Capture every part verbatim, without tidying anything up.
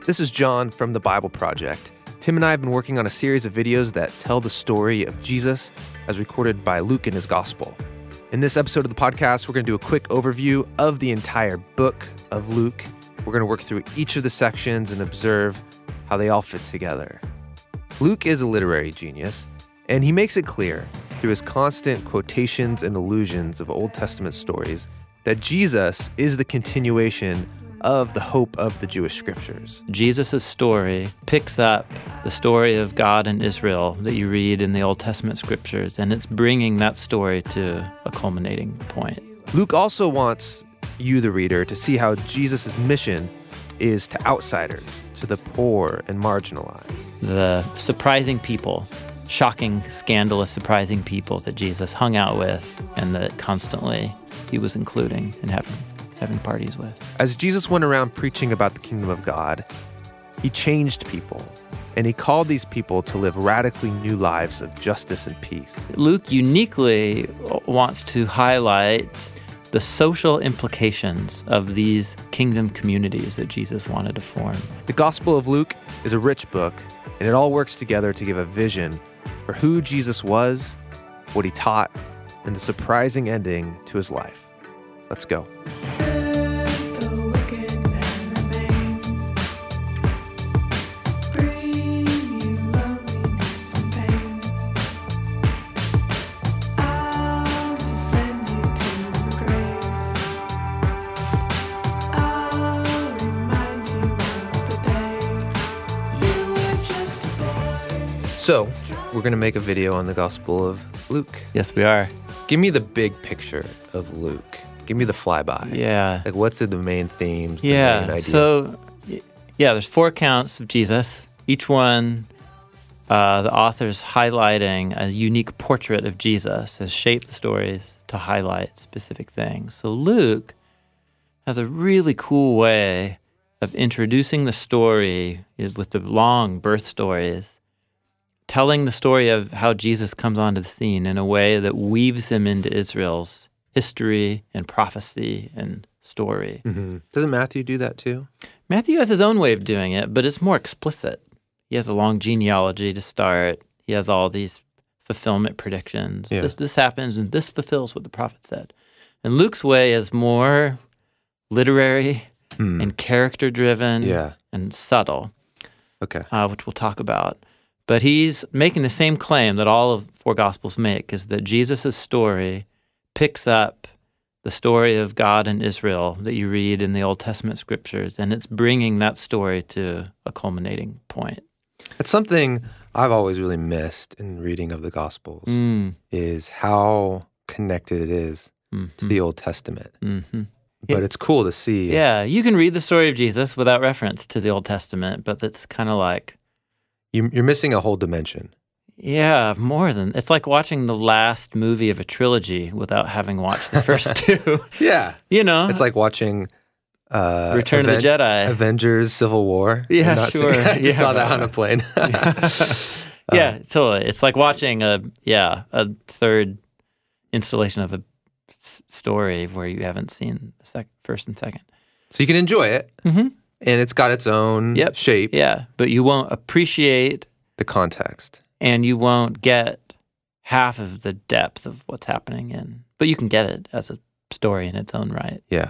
This is John from the Bible Project. Tim and I have been working on a series of videos that tell the story of Jesus as recorded by Luke in his gospel. In this episode of the podcast, we're going to do a quick overview of the entire book of Luke. We're going to work through each of the sections and observe how they all fit together. Luke is a literary genius, and he makes it clear through his constant quotations and allusions of Old Testament stories that Jesus is the continuation of the hope of the Jewish scriptures. Jesus' story picks up the story of God and Israel that you read in the Old Testament scriptures, and it's bringing that story to a culminating point. Luke also wants you, the reader, to see how Jesus' mission is to outsiders, to the poor and marginalized. The surprising people, shocking, scandalous, surprising people that Jesus hung out with and that constantly he was including and having having parties with. As Jesus went around preaching about the kingdom of God, he changed people, and he called these people to live radically new lives of justice and peace. Luke uniquely wants to highlight the social implications of these kingdom communities that Jesus wanted to form. The Gospel of Luke is a rich book, and it all works together to give a vision for who Jesus was, what he taught, and the surprising ending to his life. Let's go. So, we're going to make a video on the Gospel of Luke. Yes, we are. Give me the big picture of Luke. Give me the flyby. Yeah. Like, what's the main themes? The yeah. main idea? So, yeah, there's four accounts of Jesus. Each one, uh, the author's highlighting a unique portrait of Jesus, has shaped the stories to highlight specific things. So Luke has a really cool way of introducing the story with the long birth stories, telling the story of how Jesus comes onto the scene in a way that weaves him into Israel's history and prophecy and story. Mm-hmm. Doesn't Matthew do that too? Matthew has his own way of doing it, but it's more explicit. He has a long genealogy to start. He has all these fulfillment predictions. Yeah. This, this happens, and this fulfills what the prophet said. And Luke's way is more literary mm. and character-driven yeah. and subtle, okay, uh, which we'll talk about. But he's making the same claim that all of four Gospels make, is that Jesus' story picks up the story of God and Israel that you read in the Old Testament scriptures, and it's bringing that story to a culminating point. It's something I've always really missed in reading of the Gospels, Mm. is how connected it is Mm-hmm. to the Old Testament. Mm-hmm. But it's cool to see. Yeah, you can read the story of Jesus without reference to the Old Testament, but it's kind of like, You, you're missing a whole dimension. yeah, more than, it's like watching the last movie of a trilogy without having watched the first two. Yeah. You know? It's like watching uh, Return Aven- of the Jedi. Avengers Civil War. Yeah, I'm not sure. saying- I just Yeah. saw that on a plane. Yeah, totally. It's like watching a, yeah, a third installation of a s- story where you haven't seen the sec- first and second. So you can enjoy it, Mm-hmm. and it's got its own Yep. shape, Yeah, but you won't appreciate the context. and you won't get half of the depth of what's happening in, but you can get it as a story in its own right. Yeah.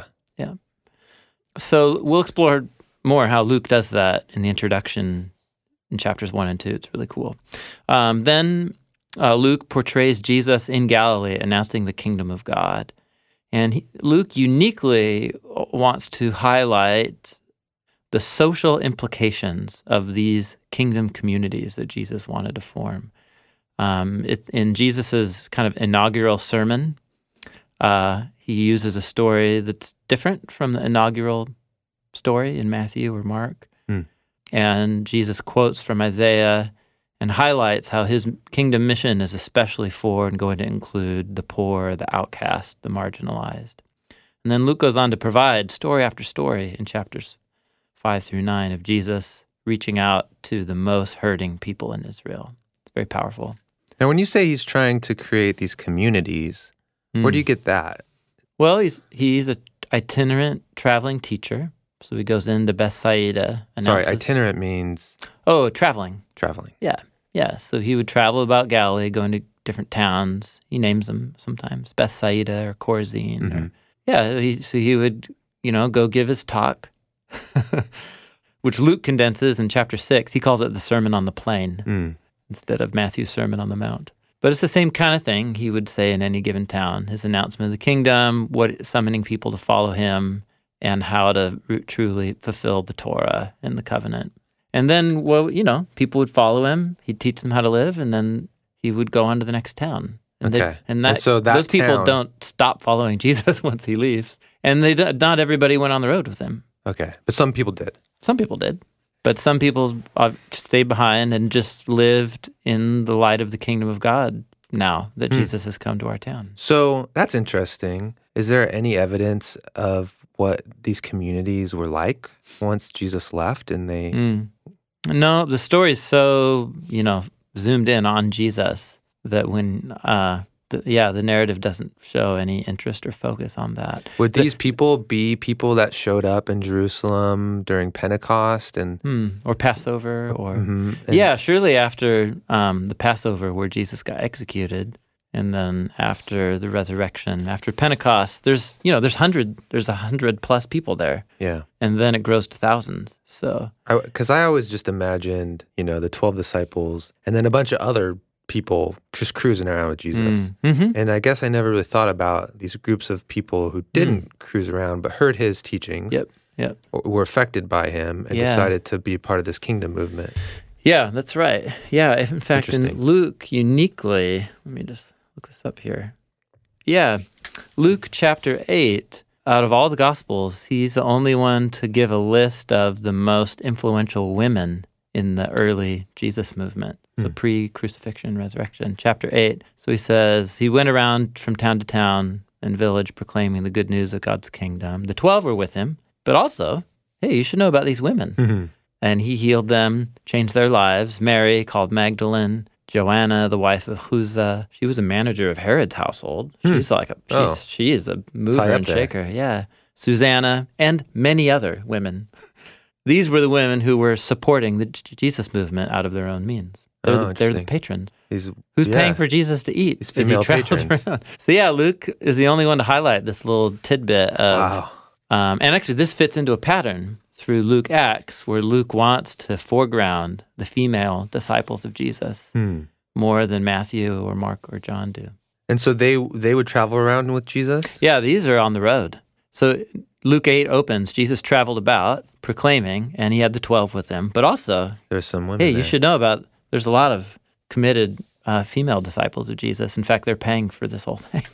So we'll explore more how Luke does that in the introduction in chapters one and two. It's really cool. Um, then uh, Luke portrays Jesus in Galilee, announcing the kingdom of God. And he, Luke uniquely wants to highlight the social implications of these kingdom communities that Jesus wanted to form. Um, it, in Jesus's kind of inaugural sermon, uh, he uses a story that's different from the inaugural story in Matthew or Mark. Hmm. And Jesus quotes from Isaiah and highlights how his kingdom mission is especially for and going to include the poor, the outcast, the marginalized. And then Luke goes on to provide story after story in chapters five through nine of Jesus reaching out to the most hurting people in Israel. It's very powerful. Now, when you say he's trying to create these communities, where do you get that? Well, he's he's a itinerant traveling teacher So he goes into Bethsaida. Sorry, announces- itinerant means Oh, traveling. traveling. Yeah, yeah. So he would travel about Galilee, going to different towns. He names them sometimes, Bethsaida or Chorazin. Mm-hmm. Or, yeah, he, so he would, you know, go give his talk, which Luke condenses in chapter six. He calls it the Sermon on the Plain Mm. instead of Matthew's Sermon on the Mount. But it's the same kind of thing he would say in any given town. His announcement of the kingdom, what summoning people to follow him, and how to r- truly fulfill the Torah and the covenant. And then, well, you know, people would follow him. He'd teach them how to live, and then he would go on to the next town. And they- Okay. and that, And so that those people town- don't stop following Jesus once he leaves. And they d- not everybody went on the road with him. Okay. But some people did. Some people did. But some people uh, stayed behind and just lived in the light of the kingdom of God now that Hmm. Jesus has come to our town. So that's interesting. Is there any evidence of what these communities were like once Jesus left and they... Mm. No, the story is so, you know, zoomed in on Jesus that when, uh, the, yeah, the narrative doesn't show any interest or focus on that. Would The- these people be people that showed up in Jerusalem during Pentecost and... Hmm. Or Passover or... Mhm. And- Yeah, surely after um, the Passover where Jesus got executed, and then after the resurrection, after Pentecost, there's, you know, there's hundred, there's a hundred plus people there, Yeah. and then it grows to thousands. So, Because I, I always just imagined, you know, the twelve disciples and then a bunch of other people just cruising around with Jesus. mm-hmm. And I guess I never really thought about these groups of people who didn't cruise around but heard his teachings, Yep, yep. or were affected by him, and Yeah. decided to be part of this kingdom movement. Yeah, that's right. Yeah, in fact, in Interesting. Luke, uniquely, let me just look this up here. Yeah, Luke chapter eight, out of all the Gospels, he's the only one to give a list of the most influential women in the early Jesus movement. So Hmm. pre-crucifixion, resurrection, chapter eight. So he says, he went around from town to town and village proclaiming the good news of God's kingdom. The twelve were with him, but also, hey, you should know about these women. Mm-hmm. And he healed them, changed their lives. Mary, called Magdalene, Joanna, the wife of Chuza. She was a manager of Herod's household. She's like a, she's, Oh. she is a mover high up and there. shaker. Yeah. Susanna, and many other women. These were the women who were supporting the J- Jesus movement out of their own means. They're, Oh, the, they're the interesting. patrons. These, Who's yeah. paying for Jesus to eat These as he female travels patrons. around? So yeah, Luke is the only one to highlight this little tidbit of, Wow. um, and actually this fits into a pattern through Luke Acts, where Luke wants to foreground the female disciples of Jesus Hmm. more than Matthew or Mark or John do. And so they they would travel around with Jesus? Yeah, these are on the road. So Luke eight opens, Jesus traveled about proclaiming, and he had the twelve with him, but also, There's some women hey, there. you should know about, there's a lot of committed uh, female disciples of Jesus. In fact, they're paying for this whole thing.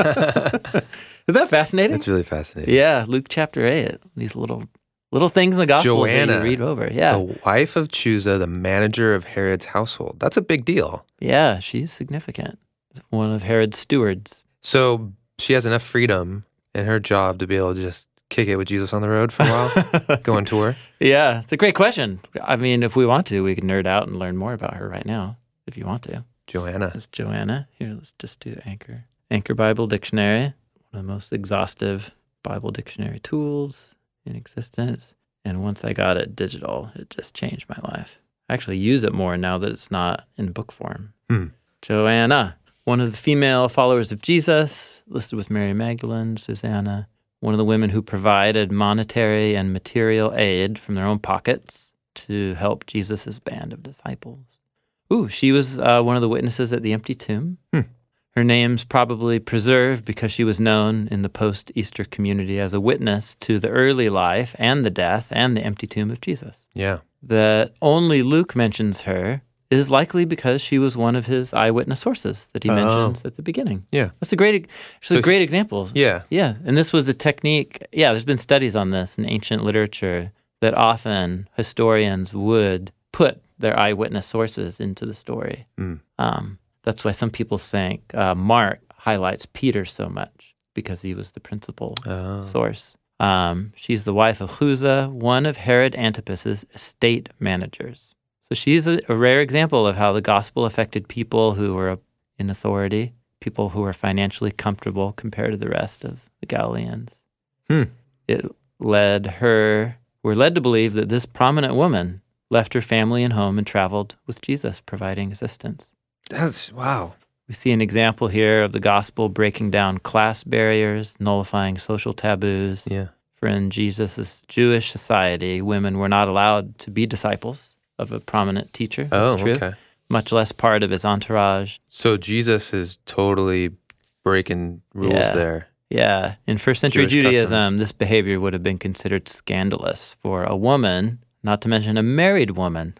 Isn't that fascinating? That's really fascinating. Yeah, Luke chapter eight. These little little things in the Gospels that Joanna, you read over. Yeah, The wife of Chuza, the manager of Herod's household. That's a big deal. yeah, she's significant. One of Herod's stewards. So she has enough freedom in her job to be able to just kick it with Jesus on the road for a while, go on tour. Yeah, it's a great question. I mean, if we want to, we can nerd out and learn more about her right now, if you want to. Joanna. It's Joanna. Here, let's just do Anchor. Anchor Bible Dictionary, one of the most exhaustive Bible dictionary tools in existence. And once I got it digital, it just changed my life. I actually use it more now that it's not in book form. Hmm. Joanna, one of the female followers of Jesus, listed with Mary Magdalene, Susanna, one of the women who provided monetary and material aid from their own pockets to help Jesus' band of disciples. Ooh, she was uh, one of the witnesses at the empty tomb. Hmm. Her name's probably preserved because she was known in the post-Easter community as a witness to the early life and the death and the empty tomb of Jesus. Yeah. That only Luke mentions her is likely because she was one of his eyewitness sources that he Oh. mentions at the beginning. Yeah. That's a great, actually So- a great example. Yeah. Yeah, and this was a technique. Yeah, there's been studies on this in ancient literature that often historians would put their eyewitness sources into the story. Mm. Um, that's why some people think uh, Mark highlights Peter so much because he was the principal Oh. source. Um, she's the wife of Chuza, one of Herod Antipas's estate managers. So she's a, a rare example of how the gospel affected people who were in authority, people who were financially comfortable compared to the rest of the Galileans. Hmm. It led her, were led to believe that this prominent woman left her family and home and traveled with Jesus, providing assistance. That's, wow. We see an example here of the gospel breaking down class barriers, nullifying social taboos. Yeah. For in Jesus' Jewish society, women were not allowed to be disciples of a prominent teacher. That's Oh, true. okay. Much less part of his entourage. So Jesus is totally breaking rules Yeah. there. Yeah. In first century Jewish Judaism, customs. this behavior would have been considered scandalous for a woman, not to mention a married woman,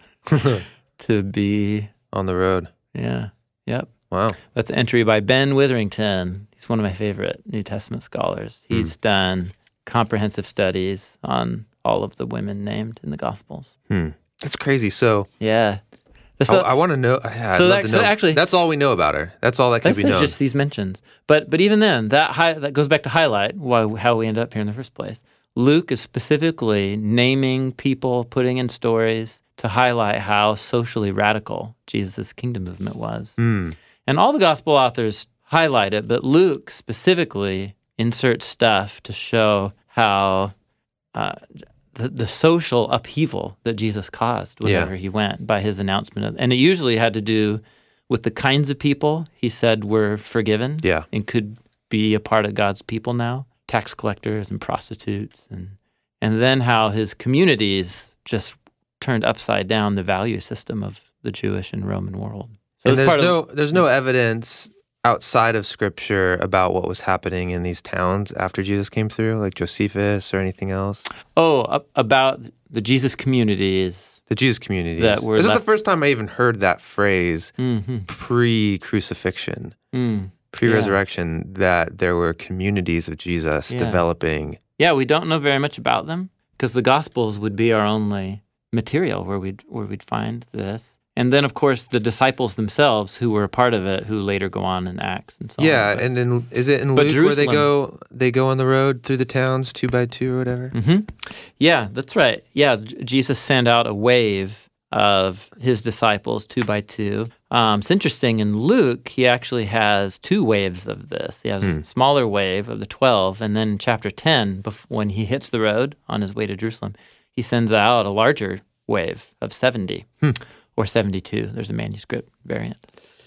to be, On the road. yeah, yep. Wow. That's an entry by Ben Witherington. He's one of my favorite New Testament scholars. He's Hmm. done comprehensive studies on all of the women named in the Gospels. Hmm. That's crazy. So, Yeah. I, So, I want to know. Yeah, I'd so love that- to so know. actually- that's all we know about her. That's all that can that's be known. just these mentions. But but even then, that hi- that goes back to highlight why how we end up here in the first place. Luke is specifically naming people, putting in stories to highlight how socially radical Jesus' kingdom movement was. Hmm. And all the gospel authors highlight it, but Luke specifically inserts stuff to show how uh, the, the social upheaval that Jesus caused wherever Yeah. he went by his announcement. Of, and it usually had to do with the kinds of people he said were forgiven Yeah. and could be a part of God's people now, tax collectors and prostitutes. And, and then how his communities just turned upside down the value system of the Jewish and Roman world. So And it's there's part no of, there's no evidence outside of Scripture about what was happening in these towns after Jesus came through, like Josephus or anything else. oh, a- about the Jesus communities. The Jesus communities. That were this is left- the first time I even heard that phrase Mm-hmm. pre-crucifixion, Mm. pre-resurrection, that there were communities of Jesus Yeah. developing. Yeah, we don't know very much about them because the Gospels would be our only material where we'd where we'd find this. And then, of course, the disciples themselves who were a part of it, who later go on in Acts and so Yeah, on. But- and in, is it in but Luke where they Jerusalem- go they go on the road through the towns two by two or whatever? hmm Yeah, that's right. Yeah, J- Jesus sent out a wave of his disciples two by two. Um, it's interesting. In Luke, he actually has two waves of this. He has Hmm. a smaller wave of the twelve, and then in chapter ten, bef- when he hits the road on his way to Jerusalem, he sends out a larger wave of seventy Hmm. or seventy-two. There's a manuscript variant.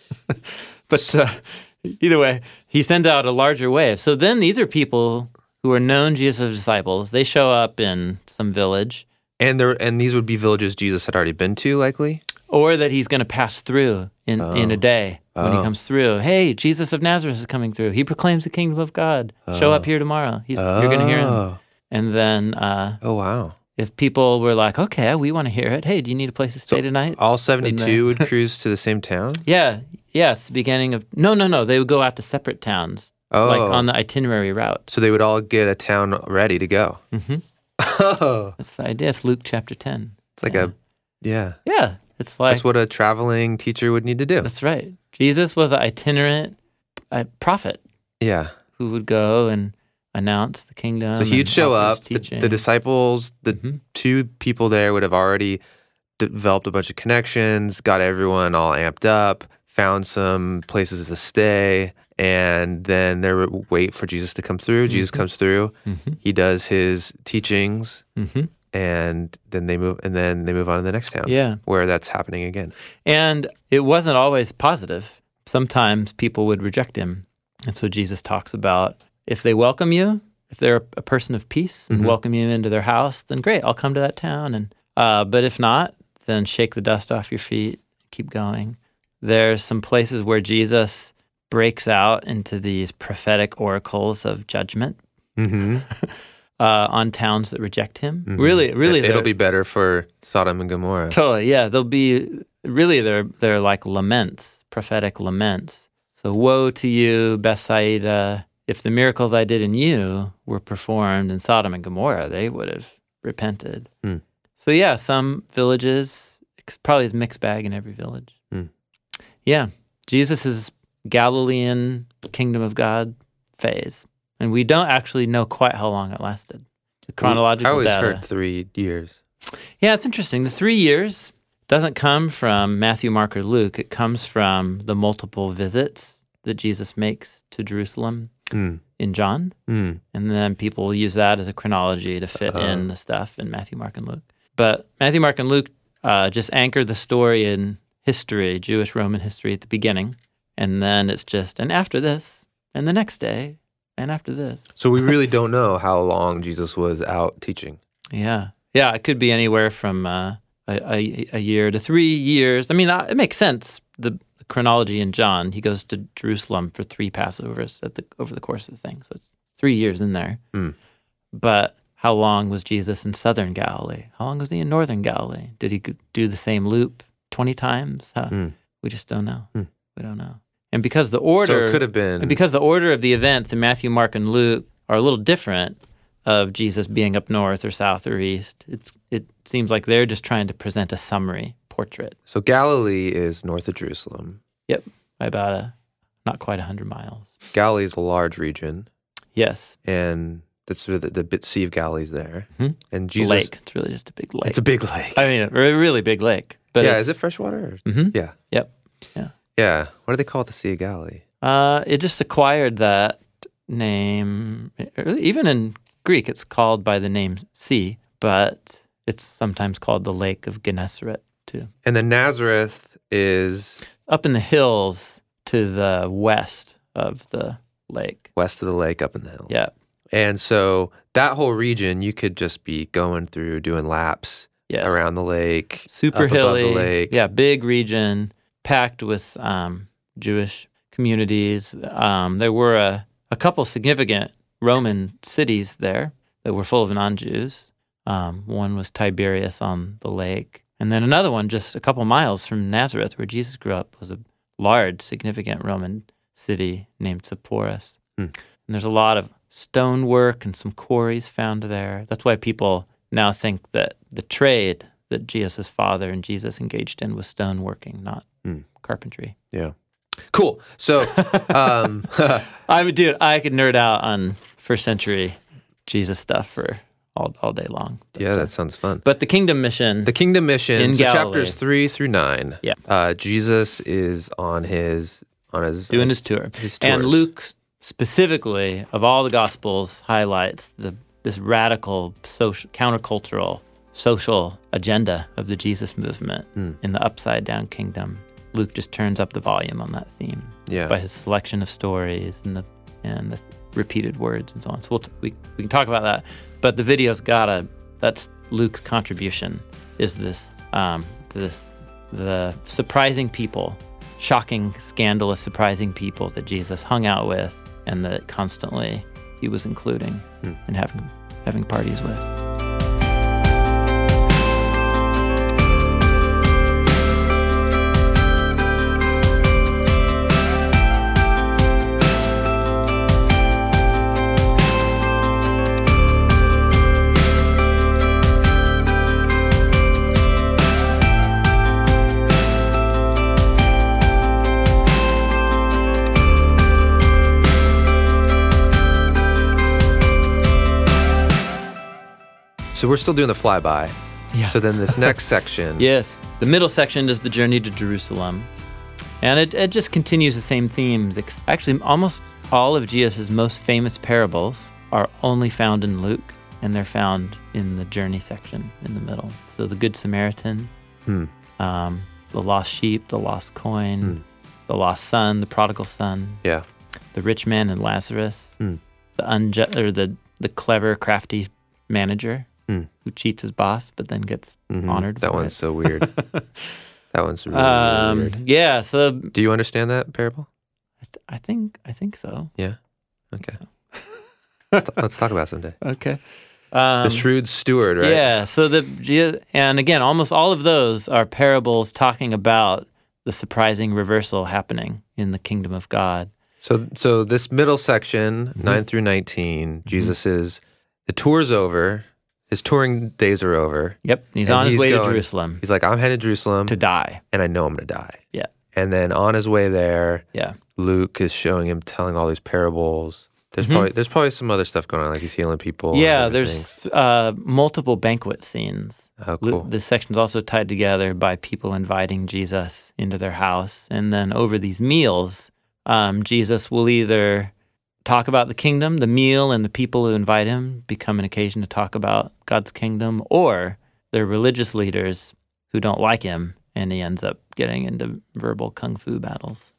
But uh, either way, he sends out a larger wave. So then these are people who are known Jesus' disciples. They show up in some village, And there and these would be villages Jesus had already been to, likely? or that he's going to pass through in, in a day when he Oh. comes through. Hey, Jesus of Nazareth is coming through. He proclaims the kingdom of God. Show up here tomorrow. He's, You're going to hear him. Oh. And then uh, Oh, wow. if people were like, okay, we want to hear it. Hey, do you need a place to stay tonight? All seventy-two they- would cruise to the same town? Yeah. Yeah, it's the beginning of... No, no, no. They would go out to separate towns, Oh. like on the itinerary route. So they would all get a town ready to go. hmm Oh. That's the idea. It's Luke chapter ten. It's like Yeah. a, yeah. Yeah. It's like... That's what a traveling teacher would need to do. That's right. Jesus was an itinerant uh, prophet Yeah. who would go and announce the kingdom. So he'd and show offer his up, the, teaching. the disciples, the Mhm. two people there would have already developed a bunch of connections, got everyone all amped up, found some places to stay, and then they would wait for Jesus to come through. Jesus comes through, Mhm. he does his teachings, Mhm. and then they move and then they move on to the next town. Yeah. Where that's happening again. And it wasn't always positive. Sometimes people would reject him. And so Jesus talks about if they welcome you, if they're a person of peace and Mhm. welcome you into their house, then great, I'll come to that town. And uh, but if not, then shake the dust off your feet, keep going. There's some places where Jesus breaks out into these prophetic oracles of judgment Mm-hmm. uh, on towns that reject him. Really, really, It, it'll they're- be better for Sodom and Gomorrah. Totally, yeah. They'll be really they're they're like laments, prophetic laments. So woe to you, Bethsaida! If the miracles I did in you were performed in Sodom and Gomorrah, they would have repented. Hmm. So yeah, some villages, it's probably a mixed bag in every village. Hmm. Yeah, Jesus' Galilean kingdom of God phase, and we don't actually know quite how long it lasted. The chronological I always data. heard three years. Yeah, it's interesting. The three years doesn't come from Matthew, Mark, or Luke. It comes from the multiple visits that Jesus makes to Jerusalem. Mm. in John, Mm. and then people will use that as a chronology to fit Uh-huh. in the stuff in Matthew, Mark, and Luke. But Matthew, Mark, and Luke uh, just anchor the story in history, Jewish Roman history at the beginning, and then it's just, and after this, and the next day, and after this. So we really don't know how long Jesus was out teaching. Yeah. Yeah, it could be anywhere from uh, a, a, a year to three years. I mean, uh, it makes sense, the chronology in John. He goes to Jerusalem for three Passovers at the, over the course of the thing. So it's three years in there. Mm. But how long was Jesus in southern Galilee? How long was he in northern Galilee? Did he g- do the same loop twenty times? Huh? Mm. We just don't know. Mm. We don't know. And because the order... So it could have been... And because the order of the events in Matthew, Mark, and Luke are a little different of Jesus being up north or south or east, it's it seems like they're just trying to present a summary portrait. So Galilee is north of Jerusalem. Yep, by about a, not quite one hundred miles. Galilee is a large region, Yes. and that's where the, the bit Sea of Galilee's there. Mhm. And Jesus... Lake. It's really just a big lake. It's a big lake. I mean, a re- really big lake. But yeah, it's- is it freshwater? Or... Mhm. Yeah. Yep. Yeah. Yeah. What do they call it, the Sea of Galilee? Uh, it just acquired that name. Even in Greek, it's called by the name sea, but it's sometimes called the Lake of Gennesaret too. And then Nazareth is Up in the hills to the west of the lake. west of the lake, up in the hills. Yeah. And so that whole region, you could just be going through, doing laps Yes. around the lake, Super up above hilly. the lake. Yeah, big region, packed with um, Jewish communities. Um, there were a, a couple significant Roman cities there that were full of non-Jews. Um, one was Tiberias on the lake. And then another one just a couple miles from Nazareth, where Jesus grew up, was a large, significant Roman city named Sepphoris. Hmm. And there's a lot of stonework and some quarries found there. That's why people now think that the trade that Jesus' father and Jesus engaged in was stoneworking, not Hmm. carpentry. Yeah. Cool. So, um, I would, dude, I could nerd out on first century Jesus stuff for all all day long. But, yeah, that sounds fun. But the kingdom mission, The kingdom mission, In so Galilee. chapters three through nine. Yeah. Uh, Jesus is on his on his doing uh, his tour. his And tours. Luke specifically, of all the Gospels, highlights the this radical social, countercultural social agenda of the Jesus movement Mm. in the upside down kingdom. Luke just turns up the volume on that theme Yeah. by his selection of stories and the and the repeated words and so on. So we'll t- we we can talk about that. But the video's gotta. That's Luke's contribution. Is this um, this the surprising people, shocking, scandalous, surprising people that Jesus hung out with and that constantly he was including Hmm. and having having parties with. So we're still doing the flyby. Yeah. So then this next section. Yes. The middle section is the journey to Jerusalem. And it, it just continues the same themes. Ex- Actually, almost all of Jesus' most famous parables are only found in Luke, and they're found in the journey section in the middle. So the Good Samaritan, Hmm. um, the lost sheep, the lost coin, Hmm. the lost son, the prodigal son, Yeah. the rich man and Lazarus, Hmm. the unju- or the the clever, crafty manager Hmm. who cheats his boss but then gets Mhm. honored That for one's it. so weird. That one's really, Um, really weird. yeah, so Do you understand that parable? I, th- I think I think so. Yeah. Okay. let's, t- let's talk about it someday. Okay. Um, The shrewd steward, right? Yeah. So the Je- and again, almost all of those are parables talking about the surprising reversal happening in the kingdom of God. So, so this middle section, Mm-hmm. nine through nineteen, Jesus is the tour's over. His touring days are over. Yep. He's And on his he's way going- to Jerusalem He's like, I'm headed to Jerusalem, to die. and I know I'm going to die. Yeah. And then on his way there, Yeah. Luke is showing him telling all these parables. There's Mhm. probably there's probably some other stuff going on, like he's healing people. and Yeah. everything. There's uh, multiple banquet scenes. Oh, Lu- cool. This section's also tied together by people inviting Jesus into their house. And then over these meals, um, Jesus will either talk about the kingdom. The meal and the people who invite him become an occasion to talk about God's kingdom, or they're religious leaders who don't like him, and he ends up getting into verbal kung fu battles.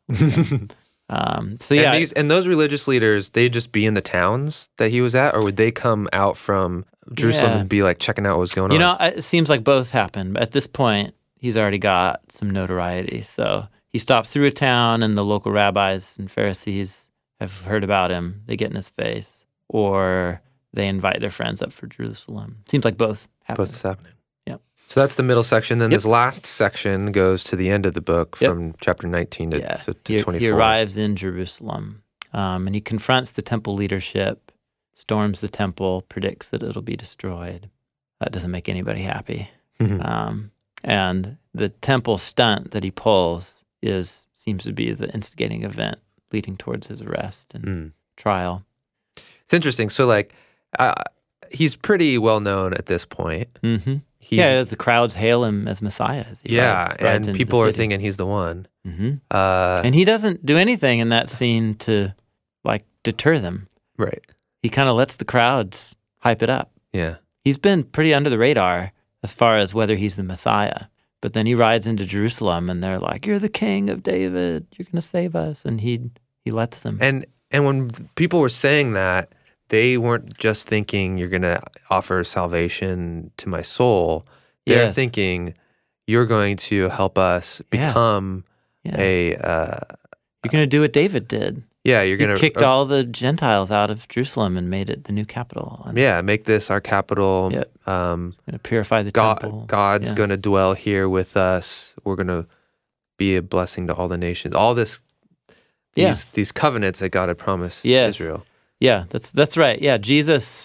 um, so yeah, and, these, and those religious leaders, they'd just be in the towns that he was at, or would they come out from Jerusalem Yeah. and be like checking out what was going you on? know, it seems like both happened. But at this point, he's already got some notoriety. So he stops through a town, and the local rabbis and Pharisees have heard about him. They get in his face, or they invite their friends up for Jerusalem. Seems like both happen. Both is happening. Yep. So that's the middle section. Then Yep. this last section goes to the end of the book, Yep. from chapter nineteen to, Yeah. to, to He, twenty-four. he arrives in Jerusalem, um, and he confronts the temple leadership, storms the temple, predicts that it'll be destroyed. That doesn't make anybody happy. Mhm. Um, and the temple stunt that he pulls is seems to be the instigating event leading towards his arrest and Mm. trial. It's interesting. So, like, uh, he's pretty well known at this point. Mm-hmm. He's, Yeah, as the crowds hail him as Messiah. As he yeah, rides, rides and into people the are city. thinking he's the one. Mm-hmm. Uh, And he doesn't do anything in that scene to, like, deter them. right. He kind of lets the crowds hype it up. Yeah. He's been pretty under the radar as far as whether he's the Messiah. But then he rides into Jerusalem, and they're like, "You're the King of David. You're going to save us." And he he lets them. And and when people were saying that, they weren't just thinking you're going to offer salvation to my soul. They're Yes. thinking you're going to help us Yeah. become Yeah. a uh, You're going to do what David did. yeah. You're He going to kicked all the Gentiles out of Jerusalem and made it the new capital. And yeah make this our capital. Yep. Um, going to purify the God, temple. God's Yeah. going to dwell here with us. We're going to be a blessing to all the nations. All this, these Yeah. these covenants that God had promised Yes. Israel. Yeah, that's that's right. Yeah, Jesus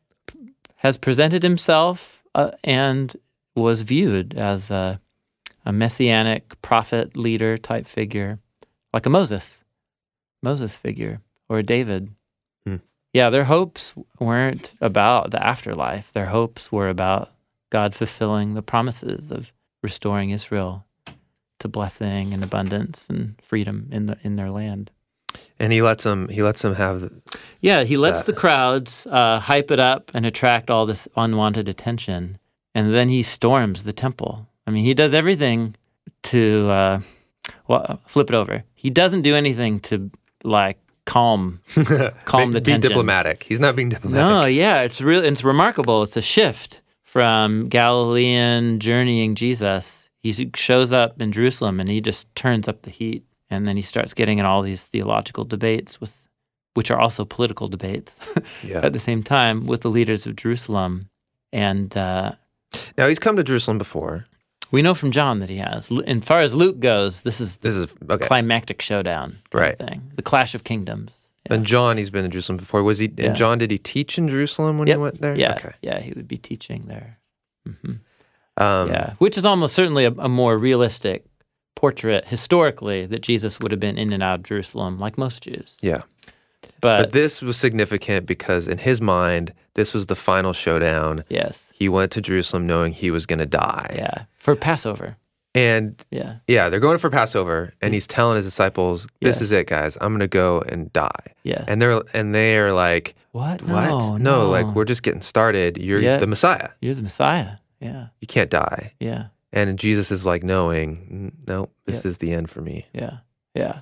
has presented himself uh, and was viewed as a, a messianic prophet, leader type figure, like a Moses, Moses figure, or a David. Hmm. Yeah, their hopes weren't about the afterlife. Their hopes were about God fulfilling the promises of restoring Israel to blessing and abundance and freedom in the in their land. And he lets them. He lets them have. Yeah, he lets that. the crowds uh, hype it up and attract all this unwanted attention, and then he storms the temple. I mean, he does everything to, uh, well, flip it over. He doesn't do anything to, like, calm calm the be tensions. diplomatic. He's not being diplomatic. No, yeah, it's real. It's remarkable. It's a shift from Galilean journeying Jesus. He shows up in Jerusalem and he just turns up the heat, and then he starts getting in all these theological debates with, which are also political debates Yeah. at the same time with the leaders of Jerusalem. And uh, Now he's come to Jerusalem before. we know from John that he has. Lu- As far as Luke goes, this is the This is okay. climactic showdown kind Right. of thing, the clash of kingdoms. And John, he's been in Jerusalem before. Was he? Yeah. And John, did he teach in Jerusalem when Yep. he went there? Yeah, Okay. yeah, he would be teaching there. hmm Um, yeah, which is almost certainly a, a more realistic portrait historically that Jesus would have been in and out of Jerusalem like most Jews. Yeah. But, But this was significant because in his mind, this was the final showdown. yes, He went to Jerusalem knowing he was going to die. yeah, for Passover. And Yeah, yeah, they're going for Passover, and he's telling his disciples, "This Yeah. is it, guys. I'm going to go and die." yes. And they're and they are like, what? "What? No, no, like we're just getting started. You're Yeah. the Messiah. You're the Messiah. Yeah, You can't die." yeah, And Jesus is like, knowing, "N- no, this Yeah. is the end for me. yeah, yeah.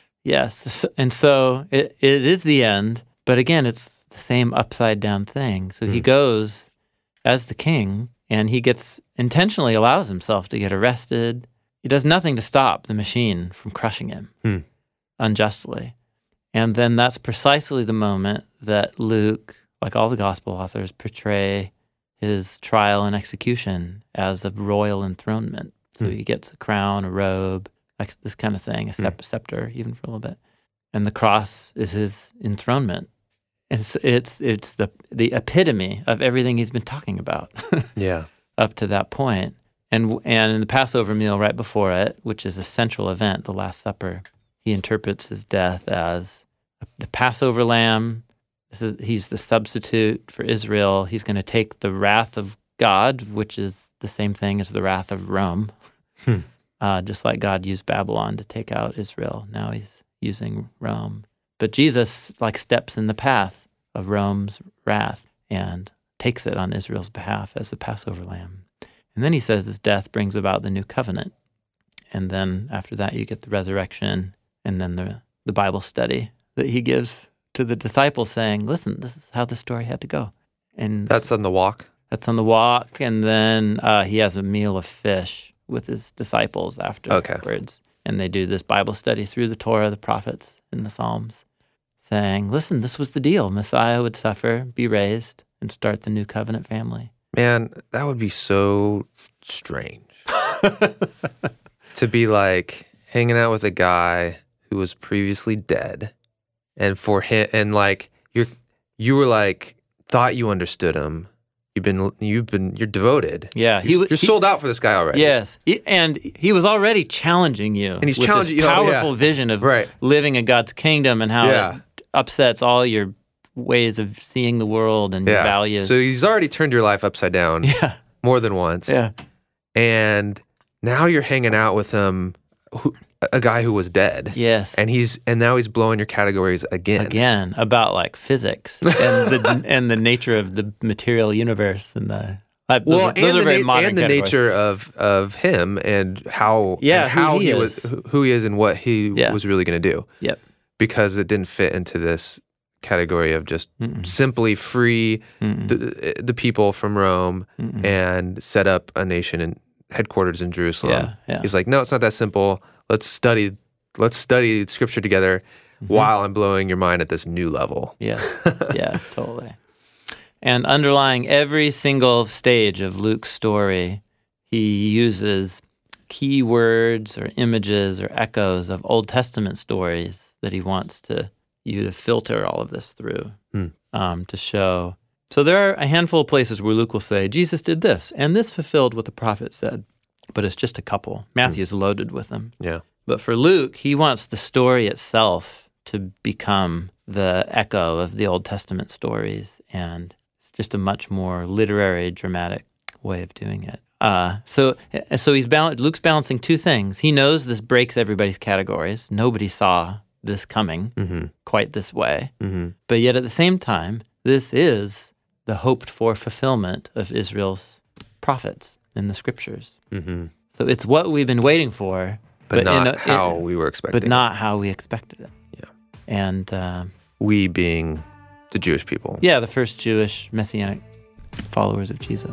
Yes, and so it, it is the end, but again, it's the same upside down thing. So he Mm. goes as the king, and he gets intentionally allows himself to get arrested. He does nothing to stop the machine from crushing him Hmm. unjustly. And then that's precisely the moment that Luke, like all the gospel authors, portray his trial and execution as a royal enthronement. So Hmm. he gets a crown, a robe, like this kind of thing, a scep- scepter, even for a little bit. And the cross is his enthronement. And it's it's, it's the the epitome of everything he's been talking about Yeah. up to that point. And and in the Passover meal right before it, which is a central event, the Last Supper, he interprets his death as the Passover lamb. This is, he's the substitute for Israel. He's going to take the wrath of God, which is the same thing as the wrath of Rome. Hmm. Uh, just like God used Babylon to take out Israel, now he's using Rome But Jesus like steps in the path of Rome's wrath and takes it on Israel's behalf as the Passover lamb. And then he says his death brings about the new covenant. And then after that, you get the resurrection and then the, the Bible study that he gives to the disciples saying, listen, this is how the story had to go. And That's on the walk? That's on the walk. And then uh, he has a meal of fish with his disciples afterwards. Okay. And they do this Bible study through the Torah, the prophets, and the Psalms, saying, listen, this was the deal. Messiah would suffer, be raised, and start the new covenant family. Man, that would be so strange. To be like hanging out with a guy who was previously dead, and for him, and like you're, you were like thought you understood him. You've been, you've been, you're devoted. Yeah, you're, he, you're he, sold out for this guy already. Yes, he, and he was already challenging you. And he's with challenging this you. powerful Oh, yeah. vision of Right. living in God's kingdom and how Yeah. it upsets all your ways of seeing the world and your Yeah. values. So he's already turned your life upside down. Yeah. More than once. Yeah. And now you're hanging out with him, who, a guy who was dead. Yes. And he's and now he's blowing your categories again. Again, about like physics and the and the nature of the material universe and the uh, those, Well, are, those and are the, very na- modern and the categories. nature of of him and how Yeah, and who how he he, is. was who- who he is and what he Yeah. was really going to do. Yep. Because it didn't fit into this category of just Mm-mm. simply free Mm-mm. the, the people from Rome Mm-mm. and set up a nation and headquarters in Jerusalem. Yeah, yeah. He's like, no, it's not that simple. Let's study. Let's study Scripture together Mm-hmm. while I'm blowing your mind at this new level. Yes. Yeah, totally. And underlying every single stage of Luke's story, he uses key words or images or echoes of Old Testament stories that he wants to you to filter all of this through Hmm. um, to show. So there are a handful of places where Luke will say, Jesus did this, and this fulfilled what the prophet said. But it's just a couple. Matthew's loaded with them. Yeah. But for Luke, he wants the story itself to become the echo of the Old Testament stories, and it's just a much more literary, dramatic way of doing it. Uh, so, so he's bal- Luke's balancing two things. He knows this breaks everybody's categories. Nobody saw this coming Mm-hmm. quite this way. Mm-hmm. But yet at the same time, this is the hoped-for fulfillment of Israel's prophets in the Scriptures. Mm-hmm. So it's what we've been waiting for, But, not in a- how in- we were expecting. but not how we expected it. Yeah. And uh, We being the Jewish people. yeah, the first Jewish Messianic followers of Jesus.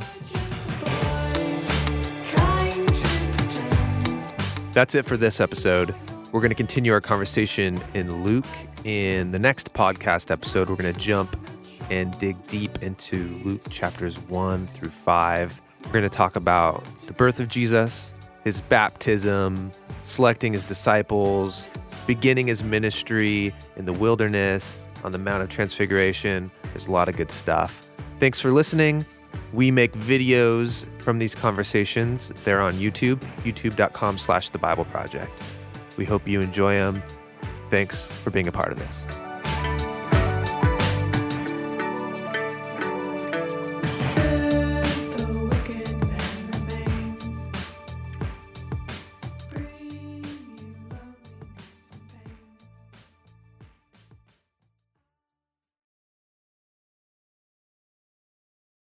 That's it for this episode. We're going to continue our conversation in Luke. In the next podcast episode, we're going to jump and dig deep into Luke chapters one through five. We're going to talk about the birth of Jesus, his baptism, selecting his disciples, beginning his ministry in the wilderness, on the Mount of Transfiguration. There's a lot of good stuff. Thanks for listening. We make videos from these conversations. They're on YouTube, youtube.com slash the Bible Project. We hope you enjoy them. Thanks for being a part of this.